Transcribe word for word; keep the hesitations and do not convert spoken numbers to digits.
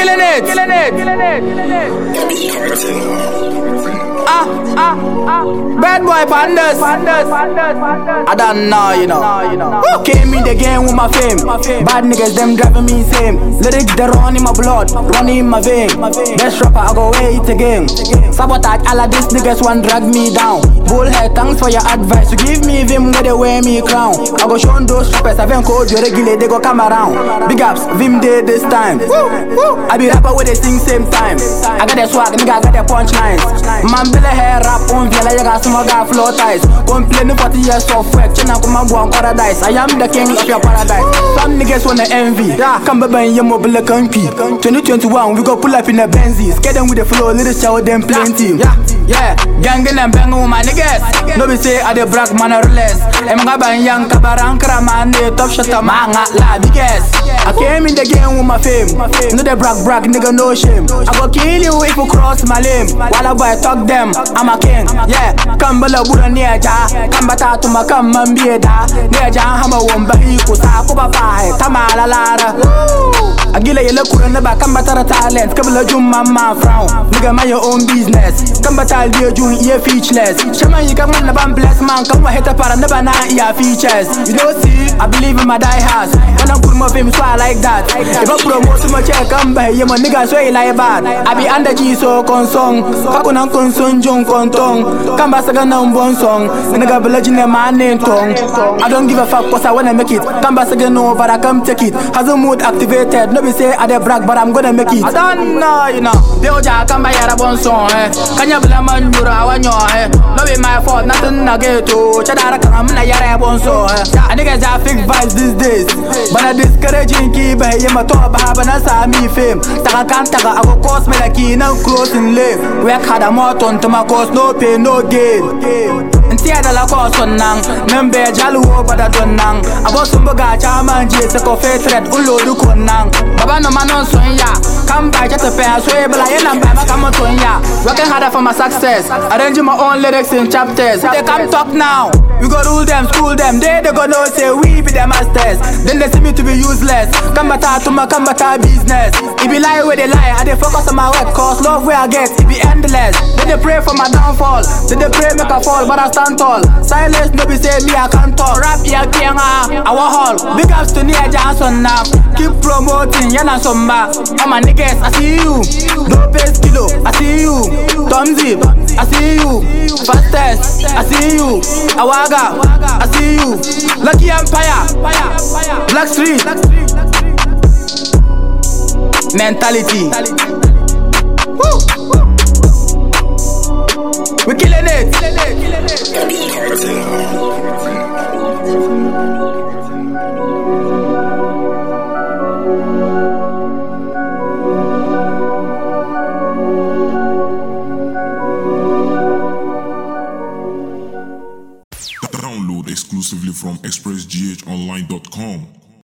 killing it, killing it, killing it, killing it. Ah, ah, ah. Bad boy pandas, pandas, pandas, pandas. I don't know, you know. Who came in the game with my fame? Bad niggas, them driving me insane. Lyrics, they run in my blood, running in my vein. Best rapper, I go wait again. Sabotage, all of these niggas want drag me down. Bullhead, thanks for your advice. You give me Vim, where they wear me crown. I go show those rappers, I haven't code you regulate, they go come around. Big ups, Vim day this time. I be rapper with they sing same time. I got that swag, nigga, I got that punchlines. Man, Billy hair rap on Villa, you got some got flow ties. Complaining forty years of work, China come and go on paradise. I am the king of your paradise. Some niggas wanna envy. Come back in your mobile country. twenty twenty-one, we go pull up in a Benzies. Get them with the flow, little show them plenty. Yeah, yeah, gangin' and bangin' with my niggas. No be say I the brag man or less. I'm gonna young kabaran kraman, the top shot a man la biggest. I came in the game with my fame. No the brag brag nigga no shame. I go kill you if you cross my lane. While I boy talk them, I'm a king. Yeah, come bala bura near ja. Come bata to my come and be da. Near ja hama womba equal sa kuba five. Tamala lara. I give a look on the back, come back to talent. Come a jum mama frown. Nigga mind your own business. Come back to the june ear featureless. Shaman you come on the band bless man. Come hit a para never na ear features. You don't see, I believe in my die house. When I put my fame so I like that. If I promote so much I come by you my nigga so like bad. I be under G so consong. Kakuna konson jung kontong. Come back again on one song. Nigga village in the man name tongue. I don't give a fuck cause I wanna make it. Come back again over I come take it. Has a mood activated. No be say I dey brag but I'm gonna make it. I don't know you know. Beoja come by a bon song eh. Can you blame man mura wanyo eh. No be my fault nothing I get to. Chadara come na yara bon song eh. I niggas are fake vibes these days. But I discouraging keep by him a top have an answer me fame. Taka can't taka I go cost me like in and close in live. Work hard a marathon to my cost no pay no gain. Ntia da la cost on nang. Membe jalu over the don nang. Abo sumboga chaman je se ko fe thread ulo du kon nang. Baba no man on son ya. Come by just a pair so able I am by my come on ya. Working harder for my success. Arranging my own lyrics in chapters. They come talk now. We go rule them, school them. They they go know say we be the masters. Then they see me to be useless. Come bata to my come bata business. If you lie where they lie, I they focus on my work. Cause love where I get, it be endless. Then they pray for my downfall. Then they pray make a fall, but I stand tall. Silence no be say me I can't talk. Rap ya kianga, our hall. Big ups to Nia Johnson now. Keep promoting, yana somba. All my niggas, I see you. Dopest kilo, I see you. Tom Zip, I see you. Fastest, I see you. Awaga, I see you. Lucky Empire, Black Street. Mentality. Woo. We killing it. Download exclusively from express g h online dot com.